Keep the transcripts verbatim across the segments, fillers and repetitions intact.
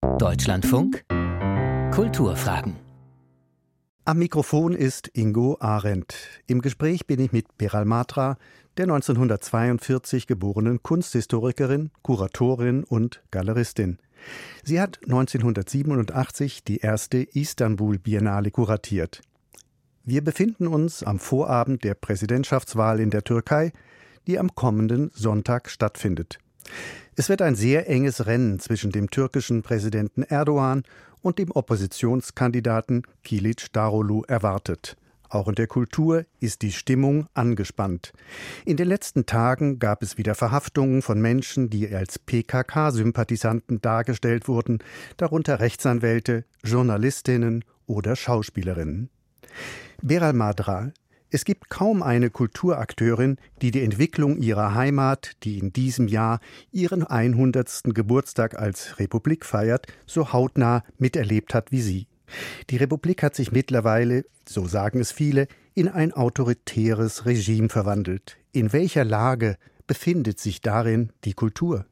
Deutschlandfunk Kulturfragen. Am Mikrofon ist Ingo Arendt. Im Gespräch bin ich mit Beral Matra, der neunzehnhundertzweiundvierzig geborenen Kunsthistorikerin, Kuratorin und Galeristin. Sie hat neunzehnhundertsiebenundachtzig die erste Istanbul-Biennale kuratiert. Wir befinden uns am Vorabend der Präsidentschaftswahl in der Türkei, die am kommenden Sonntag stattfindet. Es wird ein sehr enges Rennen zwischen dem türkischen Präsidenten Erdogan und dem Oppositionskandidaten Kilic-Daroglu erwartet. Auch in der Kultur ist die Stimmung angespannt. In den letzten Tagen gab es wieder Verhaftungen von Menschen, die als P K K-Sympathisanten dargestellt wurden, darunter Rechtsanwälte, Journalistinnen oder Schauspielerinnen. Beral Matra: Es gibt kaum eine Kulturakteurin, die die Entwicklung ihrer Heimat, die in diesem Jahr ihren hundertsten Geburtstag als Republik feiert, so hautnah miterlebt hat wie sie. Die Republik hat sich mittlerweile, so sagen es viele, in ein autoritäres Regime verwandelt. In welcher Lage befindet sich darin die Kultur?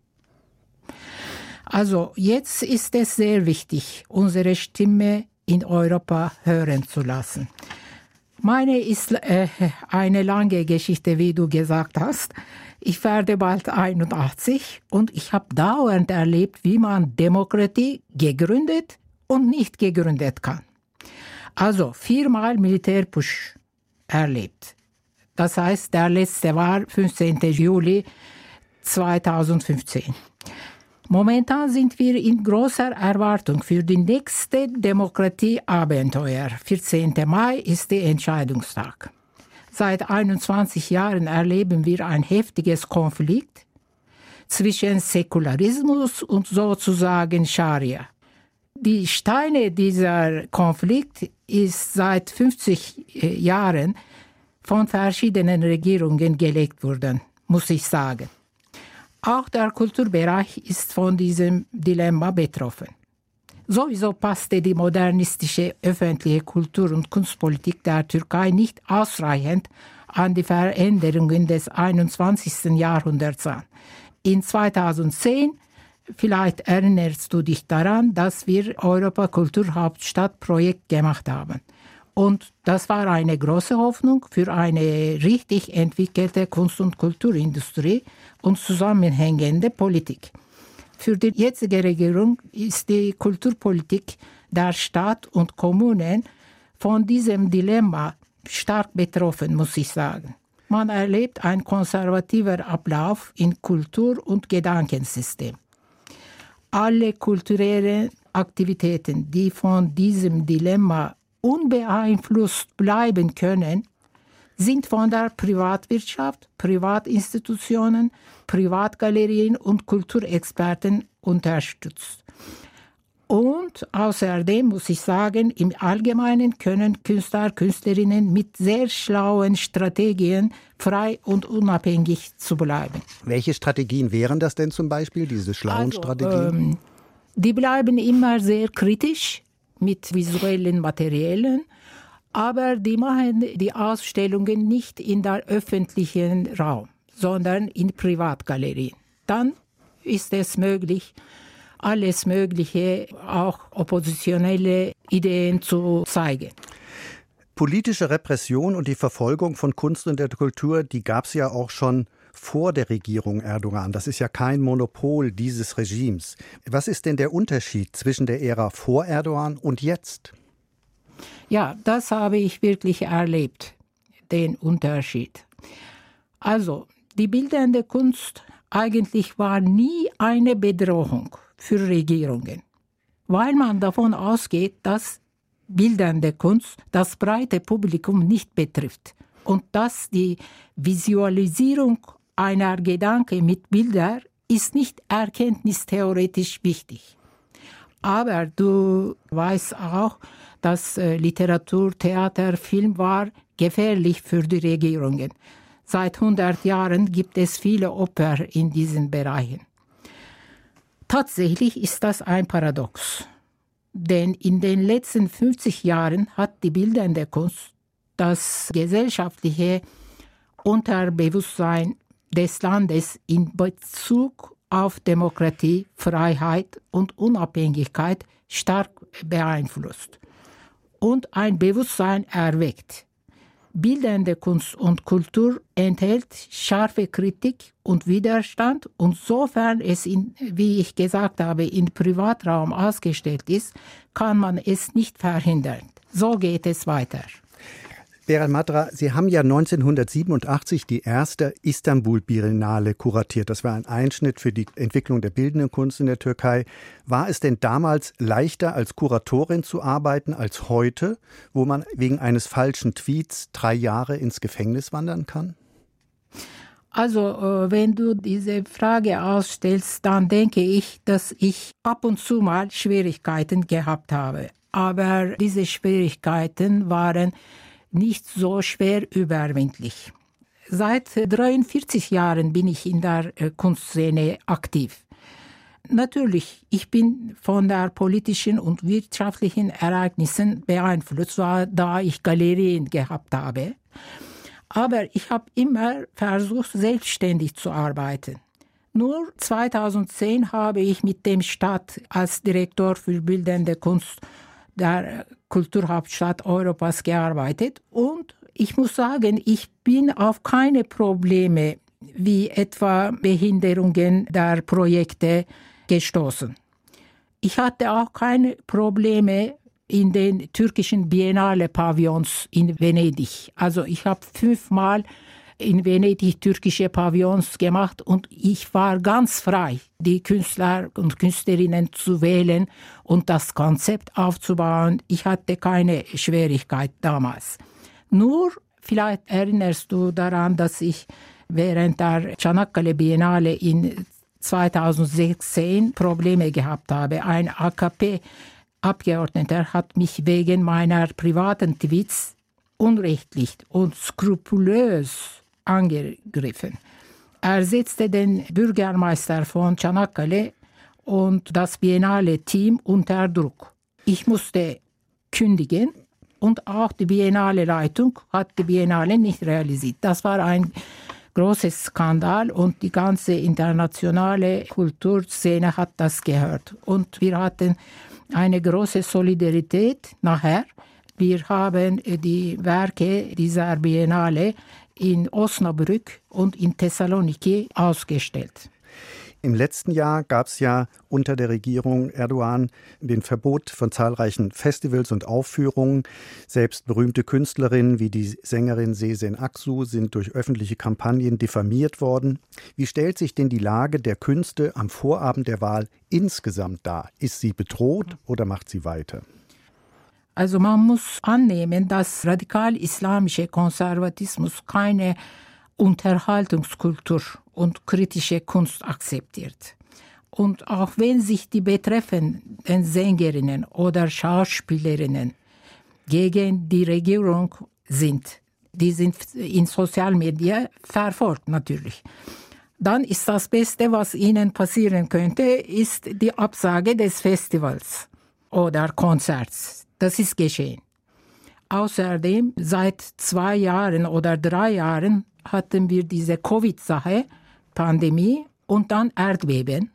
Also jetzt ist es sehr wichtig, unsere Stimme in Europa hören zu lassen. Meine ist äh, eine lange Geschichte, wie du gesagt hast. Ich werde bald einundachtzig und ich habe dauernd erlebt, wie man Demokratie gegründet und nicht gegründet kann. Also viermal Militärputsch erlebt. Das heißt, der letzte war fünfzehnten Juli zweitausendfünfzehn. Momentan sind wir in großer Erwartung für die nächste Demokratieabenteuer. vierzehnten Mai ist der Entscheidungstag. Seit einundzwanzig Jahren erleben wir ein heftiges Konflikt zwischen Säkularismus und sozusagen Scharia. Die Steine dieser Konflikt ist seit fünfzig Jahren von verschiedenen Regierungen gelegt worden, muss ich sagen. Auch der Kulturbereich ist von diesem Dilemma betroffen. Sowieso passte die modernistische öffentliche Kultur- und Kunstpolitik der Türkei nicht ausreichend an die Veränderungen des einundzwanzigsten Jahrhunderts an. In zweitausendzehn, vielleicht erinnerst du dich daran, dass wir Europa-Kulturhauptstadt-Projekt gemacht haben. Und das war eine große Hoffnung für eine richtig entwickelte Kunst- und Kulturindustrie und zusammenhängende Politik. Für die jetzige Regierung ist die Kulturpolitik der Stadt und Kommunen von diesem Dilemma stark betroffen, muss ich sagen. Man erlebt einen konservativen Ablauf in Kultur- und Gedankensystem. Alle kulturellen Aktivitäten, die von diesem Dilemma unbeeinflusst bleiben können, sind von der Privatwirtschaft, Privatinstitutionen, Privatgalerien und Kulturexperten unterstützt. Und außerdem muss ich sagen, im Allgemeinen können Künstler, Künstlerinnen mit sehr schlauen Strategien frei und unabhängig zu bleiben. Welche Strategien wären das denn zum Beispiel, diese schlauen also, Strategien? Ähm, die bleiben immer sehr kritisch mit visuellen Materialien, aber die machen die Ausstellungen nicht in der öffentlichen Raum, sondern in Privatgalerien. Dann ist es möglich, alles Mögliche, auch oppositionelle Ideen zu zeigen. Politische Repression und die Verfolgung von Kunst und der Kultur, die gab es ja auch schon vor der Regierung Erdogan. Das ist ja kein Monopol dieses Regimes. Was ist denn der Unterschied zwischen der Ära vor Erdogan und jetzt? Ja, das habe ich wirklich erlebt, den Unterschied. Also, die bildende Kunst eigentlich war nie eine Bedrohung für Regierungen, weil man davon ausgeht, dass bildende Kunst das breite Publikum nicht betrifft und dass die Visualisierung einer Gedanke mit Bildern ist nicht erkenntnistheoretisch wichtig. Aber du weißt auch, dass äh, Literatur, Theater, Film war gefährlich für die Regierungen. Seit hundert Jahren gibt es viele Opfer in diesen Bereichen. Tatsächlich ist das ein Paradox. Denn in den letzten fünfzig Jahren hat die bildende Kunst das gesellschaftliche Unterbewusstsein des Landes in Bezug auf Demokratie, Freiheit und Unabhängigkeit stark beeinflusst und ein Bewusstsein erweckt. Bildende Kunst und Kultur enthält scharfe Kritik und Widerstand und sofern es, in, wie ich gesagt habe, im Privatraum ausgestellt ist, kann man es nicht verhindern. So geht es weiter. Beral Madra, Sie haben ja neunzehnhundertsiebenundachtzig die erste Istanbul-Biennale kuratiert. Das war ein Einschnitt für die Entwicklung der bildenden Kunst in der Türkei. War es denn damals leichter, als Kuratorin zu arbeiten, als heute, wo man wegen eines falschen Tweets drei Jahre ins Gefängnis wandern kann? Also, wenn du diese Frage ausstellst, dann denke ich, dass ich ab und zu mal Schwierigkeiten gehabt habe. Aber diese Schwierigkeiten waren nicht so schwer überwindlich. Seit dreiundvierzig Jahren bin ich in der Kunstszene aktiv. Natürlich, ich bin von der politischen und wirtschaftlichen Ereignissen beeinflusst, da ich Galerien gehabt habe. Aber ich habe immer versucht, selbstständig zu arbeiten. Nur zweitausendzehn habe ich mit dem Staat als Direktor für bildende Kunst der Kulturhauptstadt Europas gearbeitet und ich muss sagen, ich bin auf keine Probleme wie etwa Behinderungen der Projekte gestoßen. Ich hatte auch keine Probleme in den türkischen Biennale-Pavillons in Venedig. Also ich habe fünfmal in Venedig türkische Pavillons gemacht und ich war ganz frei, die Künstler und Künstlerinnen zu wählen und das Konzept aufzubauen. Ich hatte keine Schwierigkeit damals. Nur, vielleicht erinnerst du daran, dass ich während der Çanakkale Biennale in zweitausendsechzehn Probleme gehabt habe. Ein A K P-Abgeordneter hat mich wegen meiner privaten Tweets unrechtlich und skrupulös angegriffen. Er setzte den Bürgermeister von Çanakkale und das Biennale-Team unter Druck. Ich musste kündigen und auch die Biennale-Leitung hat die Biennale nicht realisiert. Das war ein großes Skandal und die ganze internationale Kulturszene hat das gehört. Und wir hatten eine große Solidarität nachher. Wir haben die Werke dieser Biennale in Osnabrück und in Thessaloniki ausgestellt. Im letzten Jahr gab es ja unter der Regierung Erdogan den Verbot von zahlreichen Festivals und Aufführungen. Selbst berühmte Künstlerinnen wie die Sängerin Sezen Aksu sind durch öffentliche Kampagnen diffamiert worden. Wie stellt sich denn die Lage der Künste am Vorabend der Wahl insgesamt dar? Ist sie bedroht oder macht sie weiter? Also man muss annehmen, dass radikal-islamischer Konservatismus keine Unterhaltungskultur und kritische Kunst akzeptiert. Und auch wenn sich die betreffenden Sängerinnen oder Schauspielerinnen gegen die Regierung sind, die sind in Social Media verfolgt natürlich, dann ist das Beste, was ihnen passieren könnte, ist die Absage des Festivals oder Konzerts. Das ist geschehen. Außerdem, seit zwei Jahren oder drei Jahren hatten wir diese Covid-Sache, Pandemie und dann Erdbeben.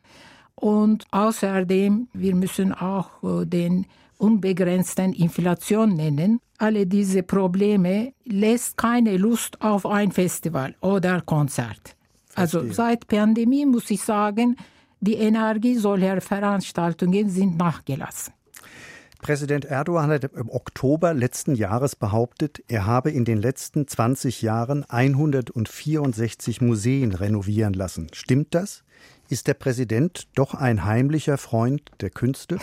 Und außerdem, wir müssen auch den unbegrenzten Inflation nennen. Alle diese Probleme lässt keine Lust auf ein Festival oder Konzert. Verstehe. Also seit Pandemie muss ich sagen, die Energie solcher Veranstaltungen sind nachgelassen. Präsident Erdogan hat im Oktober letzten Jahres behauptet, er habe in den letzten zwanzig Jahren hundertvierundsechzig Museen renovieren lassen. Stimmt das? Ist der Präsident doch ein heimlicher Freund der Künste?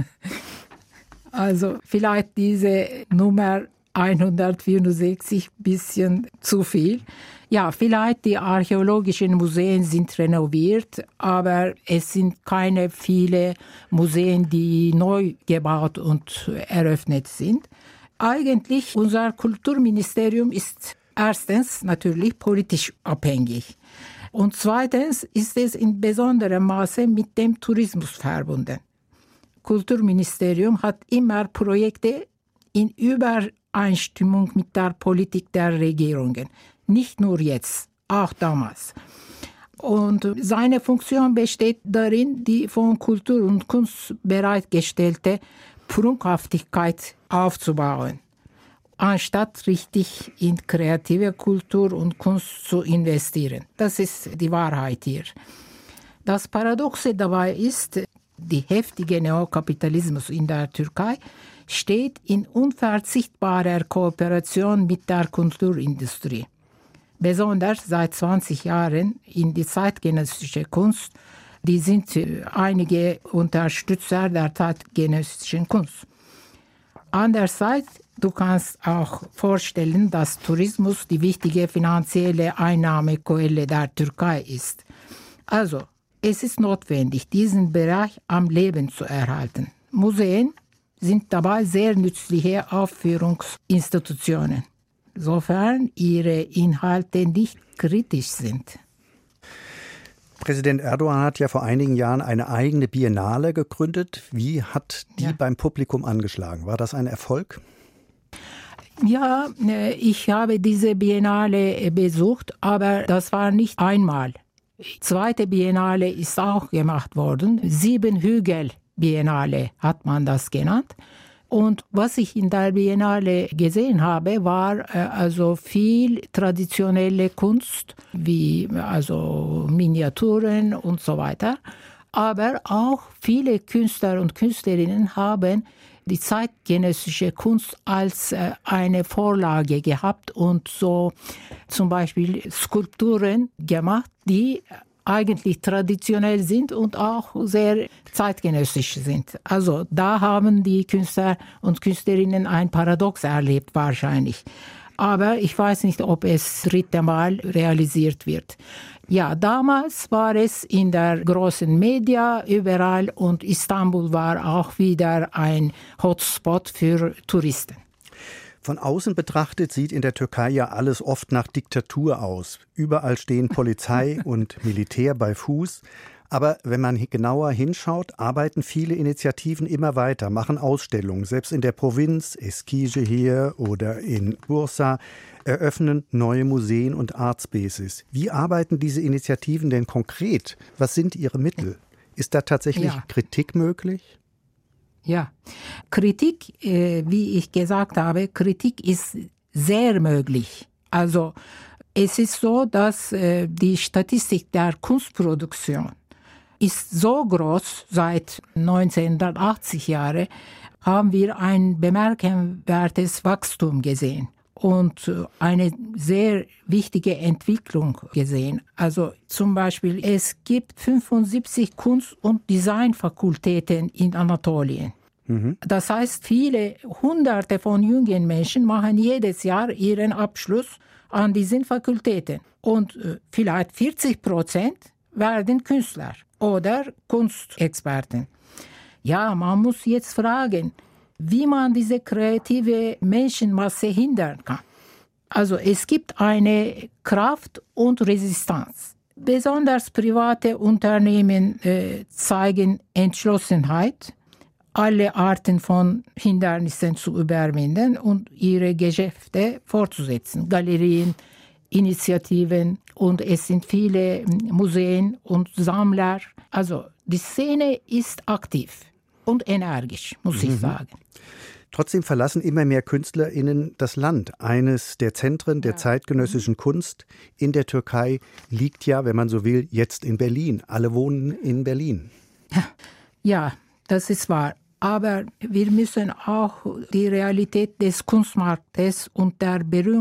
Also vielleicht diese Nummer hundertvierundsechzig bisschen zu viel. Ja, vielleicht die archäologischen Museen sind renoviert, aber es sind keine viele Museen, die neu gebaut und eröffnet sind. Eigentlich unser Kulturministerium ist erstens natürlich politisch abhängig und zweitens ist es in besonderem Maße mit dem Tourismus verbunden. Kulturministerium hat immer Projekte in Übereinstimmung mit der Politik der Regierungen. Nicht nur jetzt, auch damals. Und seine Funktion besteht darin, die von Kultur und Kunst bereitgestellte Prunkhaftigkeit aufzubauen, anstatt richtig in kreative Kultur und Kunst zu investieren. Das ist die Wahrheit hier. Das Paradoxe dabei ist, der heftige Neokapitalismus in der Türkei steht in unverzichtbarer Kooperation mit der Kulturindustrie. Besonders seit zwanzig Jahren in die zeitgenössische Kunst, die sind einige Unterstützer der zeitgenössischen Kunst. Andererseits, du kannst auch vorstellen, dass Tourismus die wichtige finanzielle Einnahmequelle der Türkei ist. Also, es ist notwendig, diesen Bereich am Leben zu erhalten. Museen sind dabei sehr nützliche Aufführungsinstitutionen, sofern ihre Inhalte nicht kritisch sind. Präsident Erdogan hat ja vor einigen Jahren eine eigene Biennale gegründet. Wie hat die ja. beim Publikum angeschlagen? War das ein Erfolg? Ja, ich habe diese Biennale besucht, aber das war nicht einmal. Die zweite Biennale ist auch gemacht worden. Siebenhügel-Biennale hat man das genannt. Und was ich in der Biennale gesehen habe, war äh, also viel traditionelle Kunst, wie also Miniaturen und so weiter. Aber auch viele Künstler und Künstlerinnen haben die zeitgenössische Kunst als äh, eine Vorlage gehabt und so zum Beispiel Skulpturen gemacht, die eigentlich traditionell sind und auch sehr zeitgenössisch sind. Also da haben die Künstler und Künstlerinnen ein Paradox erlebt wahrscheinlich. Aber ich weiß nicht, ob es das dritte Mal realisiert wird. Ja, damals war es in der großen Media überall und Istanbul war auch wieder ein Hotspot für Touristen. Von außen betrachtet sieht in der Türkei ja alles oft nach Diktatur aus. Überall stehen Polizei und Militär bei Fuß. Aber wenn man genauer hinschaut, arbeiten viele Initiativen immer weiter, machen Ausstellungen. Selbst in der Provinz, Eskişehir oder in Bursa, eröffnen neue Museen und Art Spaces. Wie arbeiten diese Initiativen denn konkret? Was sind ihre Mittel? Ist da tatsächlich ja. Kritik möglich? Ja, Kritik, äh, wie ich gesagt habe, Kritik ist sehr möglich. Also es ist so, dass äh, die Statistik der Kunstproduktion ist so groß, seit neunzehnhundertachtzig Jahren haben wir ein bemerkenswertes Wachstum gesehen und eine sehr wichtige Entwicklung gesehen. Also zum Beispiel, es gibt fünfundsiebzig Kunst- und Designfakultäten in Anatolien. Mhm. Das heißt, viele Hunderte von jungen Menschen machen jedes Jahr ihren Abschluss an diesen Fakultäten. Und vielleicht vierzig Prozent werden Künstler oder Kunstexperten. Ja, man muss jetzt fragen, wie man diese kreative Menschenmasse hindern kann. Also es gibt eine Kraft und Resistenz. Besonders private Unternehmen äh, zeigen Entschlossenheit, alle Arten von Hindernissen zu überwinden und ihre Geschäfte fortzusetzen. Galerien, Initiativen und es sind viele Museen und Sammler. Also die Szene ist aktiv und energisch, muss mhm. ich sagen. Trotzdem verlassen immer mehr KünstlerInnen das Land. Eines der Zentren der ja. zeitgenössischen Kunst in der Türkei liegt ja, wenn man so will, jetzt in Berlin. Alle wohnen in Berlin. Ja, das ist wahr. Aber wir müssen auch die Realität des Kunstmarktes und der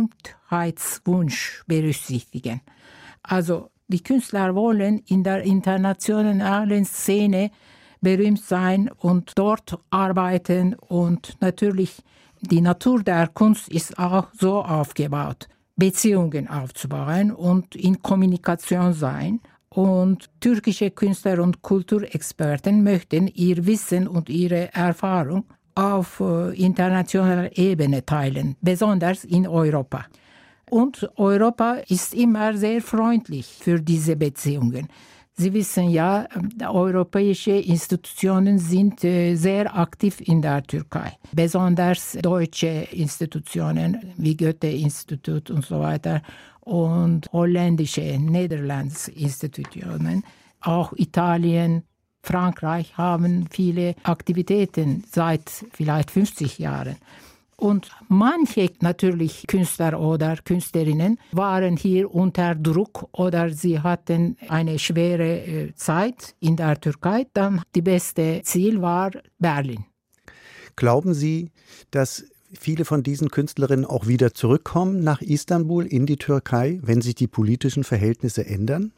Berühmtheitswunsch berücksichtigen. Also die Künstler wollen in der internationalen Szene berühmt sein und dort arbeiten. Und natürlich die Natur der Kunst ist auch so aufgebaut, Beziehungen aufzubauen und in Kommunikation sein. Und türkische Künstler und Kulturexperten möchten ihr Wissen und ihre Erfahrung auf äh, internationaler Ebene teilen, besonders in Europa. Und Europa ist immer sehr freundlich für diese Beziehungen. Sie wissen ja, europäische Institutionen sind äh, sehr aktiv in der Türkei. Besonders deutsche Institutionen wie Goethe-Institut und so weiter. und holländische, niederländische Institutionen. Auch Italien, Frankreich haben viele Aktivitäten seit vielleicht fünfzig Jahren. Und manche natürlich Künstler oder Künstlerinnen waren hier unter Druck oder sie hatten eine schwere Zeit in der Türkei. Dann das beste Ziel war Berlin. Glauben Sie, dass viele von diesen Künstlerinnen auch wieder zurückkommen nach Istanbul in die Türkei, wenn sich die politischen Verhältnisse ändern?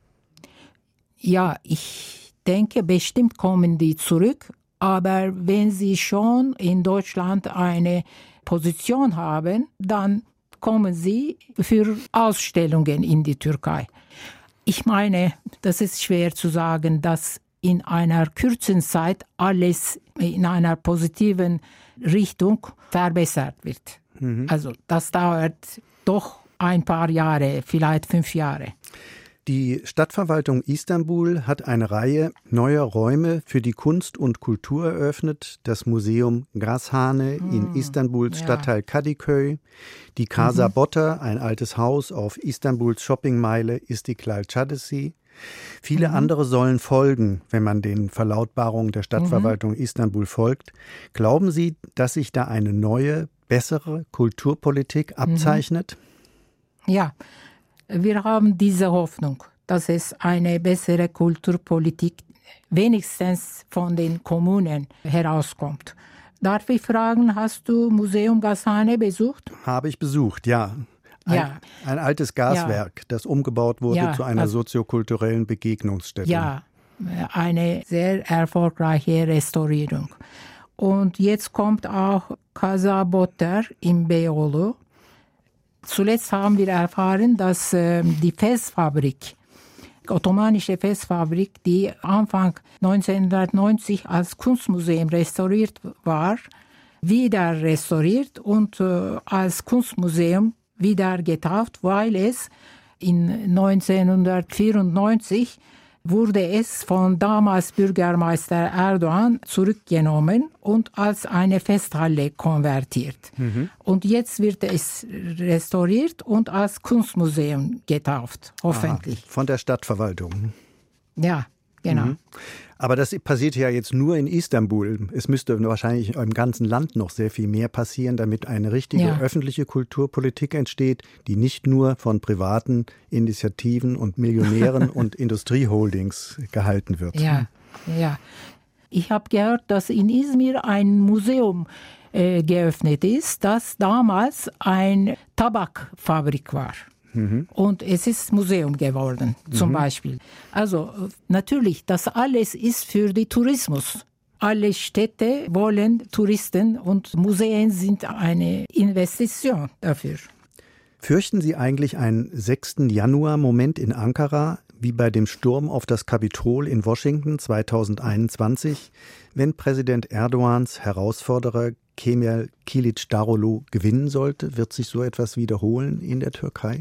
Ja, ich denke, bestimmt kommen die zurück. Aber wenn sie schon in Deutschland eine Position haben, dann kommen sie für Ausstellungen in die Türkei. Ich meine, das ist schwer zu sagen, dass in einer kurzen Zeit alles in einer positiven Richtung verbessert wird. Mhm. Also das dauert doch ein paar Jahre, vielleicht fünf Jahre. Die Stadtverwaltung Istanbul hat eine Reihe neuer Räume für die Kunst und Kultur eröffnet. Das Museum Gazhane mm, in Istanbuls ja. Stadtteil Kadıköy, die Casa mhm. Botta, ein altes Haus auf Istanbuls Shoppingmeile Istiklal Caddesi. Viele mhm. andere sollen folgen, wenn man den Verlautbarungen der Stadtverwaltung mhm. Istanbul folgt. Glauben Sie, dass sich da eine neue, bessere Kulturpolitik abzeichnet? Mhm. Ja. Wir haben diese Hoffnung, dass es eine bessere Kulturpolitik wenigstens von den Kommunen herauskommt. Darf ich fragen, hast du Museum Gazhane besucht? Habe ich besucht, ja. Ein, ja. ein altes Gaswerk, ja. das umgebaut wurde ja, zu einer also, soziokulturellen Begegnungsstätte. Ja, eine sehr erfolgreiche Restaurierung. Und jetzt kommt auch Casa Botta in Beyoğlu. Zuletzt haben wir erfahren, dass äh, die Festfabrik, die ottomanische Festfabrik, die Anfang neunzehnhundertneunzig als Kunstmuseum restauriert war, wieder restauriert und äh, als Kunstmuseum wieder getauft, weil es in neunzehnhundertvierundneunzig wurde es von damals Bürgermeister Erdogan zurückgenommen und als eine Festhalle konvertiert. Mhm. Und jetzt wird es restauriert und als Kunstmuseum getauft, hoffentlich. Aha, von der Stadtverwaltung. Ja, genau. Mhm. Aber das passiert ja jetzt nur in Istanbul. Es müsste wahrscheinlich im ganzen Land noch sehr viel mehr passieren, damit eine richtige ja. öffentliche Kulturpolitik entsteht, die nicht nur von privaten Initiativen und Millionären und Industrieholdings gehalten wird. Ja, ja. Ich habe gehört, dass in Izmir ein Museum äh, geöffnet ist, das damals eine Tabakfabrik war. Mhm. Und es ist Museum geworden, zum mhm. Beispiel. Also natürlich, das alles ist für den Tourismus. Alle Städte wollen Touristen und Museen sind eine Investition dafür. Fürchten Sie eigentlich einen sechsten Januar-Moment in Ankara, wie bei dem Sturm auf das Kapitol in Washington zweitausendeinundzwanzig, wenn Präsident Erdogans Herausforderer Kemal Kılıçdaroğlu gewinnen sollte? Wird sich so etwas wiederholen in der Türkei?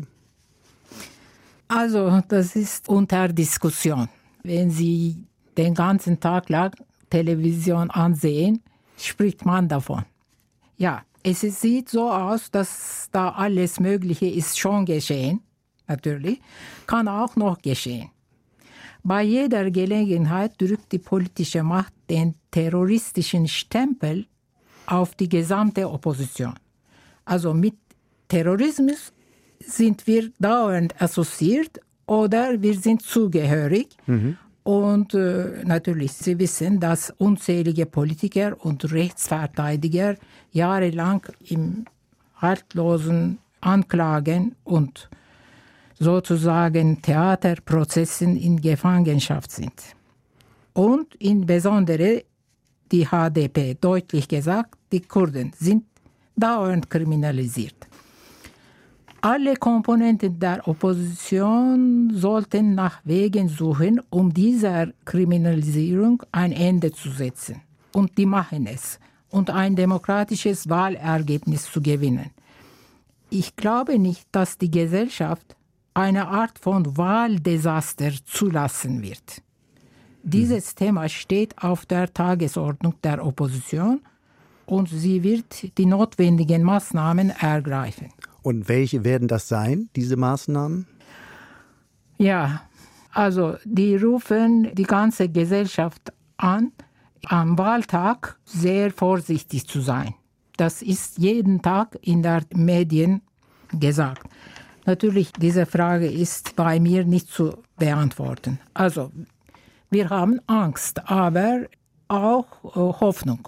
Also, das ist unter Diskussion. Wenn Sie den ganzen Tag lang Television ansehen, spricht man davon. Ja, es sieht so aus, dass da alles Mögliche ist schon geschehen, natürlich, kann auch noch geschehen. Bei jeder Gelegenheit drückt die politische Macht den terroristischen Stempel auf die gesamte Opposition. Also mit Terrorismus sind wir dauernd assoziiert oder wir sind zugehörig. Mhm. Und äh, natürlich, Sie wissen, dass unzählige Politiker und Rechtsverteidiger jahrelang im haltlosen Anklagen und sozusagen Theaterprozessen in Gefangenschaft sind. Und insbesondere die H D P, deutlich gesagt, die Kurden sind dauernd kriminalisiert. Alle Komponenten der Opposition sollten nach Wegen suchen, um dieser Kriminalisierung ein Ende zu setzen. Und die machen es. Und ein demokratisches Wahlergebnis zu gewinnen. Ich glaube nicht, dass die Gesellschaft eine Art von Wahldesaster zulassen wird. Dieses hm. Thema steht auf der Tagesordnung der Opposition und sie wird die notwendigen Maßnahmen ergreifen. Und welche werden das sein, diese Maßnahmen? Ja, also die rufen die ganze Gesellschaft an, am Wahltag sehr vorsichtig zu sein. Das ist jeden Tag in den Medien gesagt. Natürlich, diese Frage ist bei mir nicht zu beantworten. Also, wir haben Angst, aber auch äh, Hoffnung.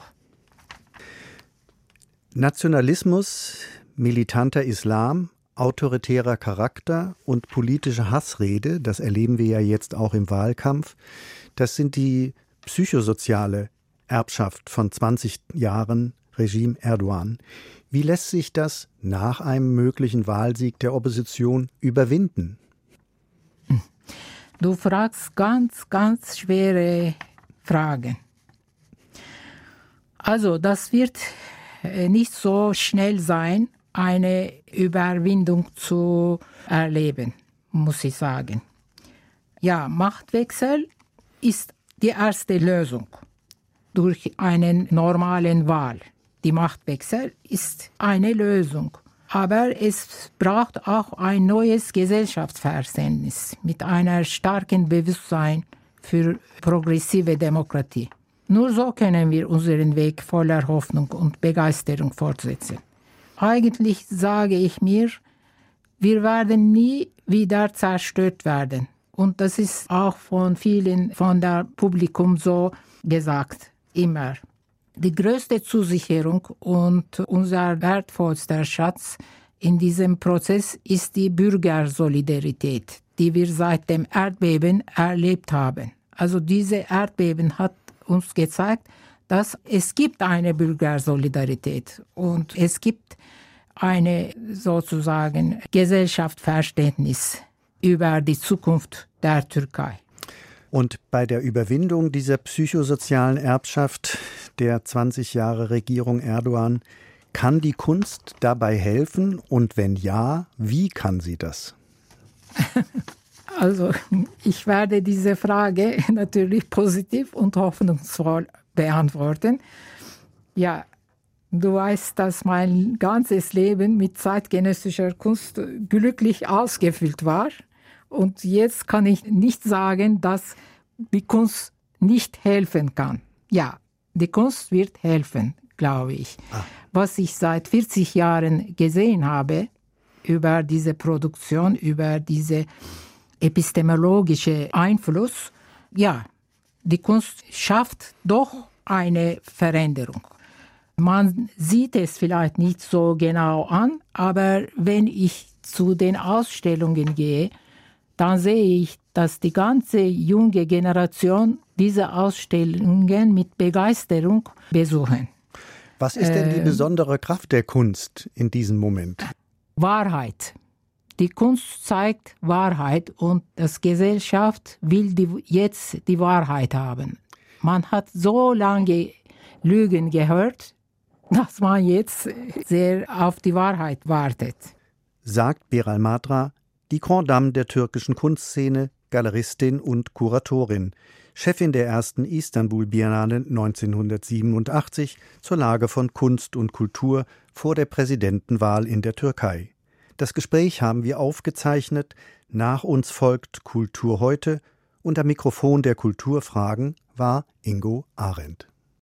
Nationalismus, militanter Islam, autoritärer Charakter und politische Hassrede, das erleben wir ja jetzt auch im Wahlkampf, das sind die psychosoziale Erbschaft von zwanzig Jahren Regime Erdogan. Wie lässt sich das nach einem möglichen Wahlsieg der Opposition überwinden? Du fragst ganz, ganz schwere Fragen. Also, das wird nicht so schnell sein, eine Überwindung zu erleben, muss ich sagen. Ja, Machtwechsel ist die erste Lösung durch einen normalen Wahl. Die Machtwechsel ist eine Lösung. Aber es braucht auch ein neues Gesellschaftsverständnis mit einem starken Bewusstsein für progressive Demokratie. Nur so können wir unseren Weg voller Hoffnung und Begeisterung fortsetzen. Eigentlich sage ich mir, wir werden nie wieder zerstört werden. Und das ist auch von vielen von der Publikum so gesagt, immer. Die größte Zusicherung und unser wertvollster Schatz in diesem Prozess ist die Bürgersolidarität, die wir seit dem Erdbeben erlebt haben. Also diese Erdbeben hat uns gezeigt, dass es gibt eine Bürgersolidarität und es gibt eine sozusagen Gesellschaftsverständnis über die Zukunft der Türkei. Und bei der Überwindung dieser psychosozialen Erbschaft der zwanzig Jahre Regierung Erdogan, kann die Kunst dabei helfen? Und wenn ja, wie kann sie das? Also ich werde diese Frage natürlich positiv und hoffnungsvoll beantworten. Ja, du weißt, dass mein ganzes Leben mit zeitgenössischer Kunst glücklich ausgefüllt war. Und jetzt kann ich nicht sagen, dass die Kunst nicht helfen kann. Ja, die Kunst wird helfen, glaube ich. Ah. Was ich seit vierzig Jahren gesehen habe über diese Produktion, über diese epistemologische Einfluss, ja, die Kunst schafft doch eine Veränderung. Man sieht es vielleicht nicht so genau an, aber wenn ich zu den Ausstellungen gehe, dann sehe ich, dass die ganze junge Generation diese Ausstellungen mit Begeisterung besuchen. Was ist denn die besondere Kraft der Kunst in diesem Moment? Wahrheit. Die Kunst zeigt Wahrheit und die Gesellschaft will die, jetzt die Wahrheit haben. Man hat so lange Lügen gehört, dass man jetzt sehr auf die Wahrheit wartet. Sagt Beral Matra, die Grande Dame der türkischen Kunstszene, Galeristin und Kuratorin, Chefin der ersten Istanbul-Biennale neunzehnhundertsiebenundachtzig zur Lage von Kunst und Kultur vor der Präsidentenwahl in der Türkei. Das Gespräch haben wir aufgezeichnet. Nach uns folgt Kultur heute und am Mikrofon der Kulturfragen war Ingo Arendt.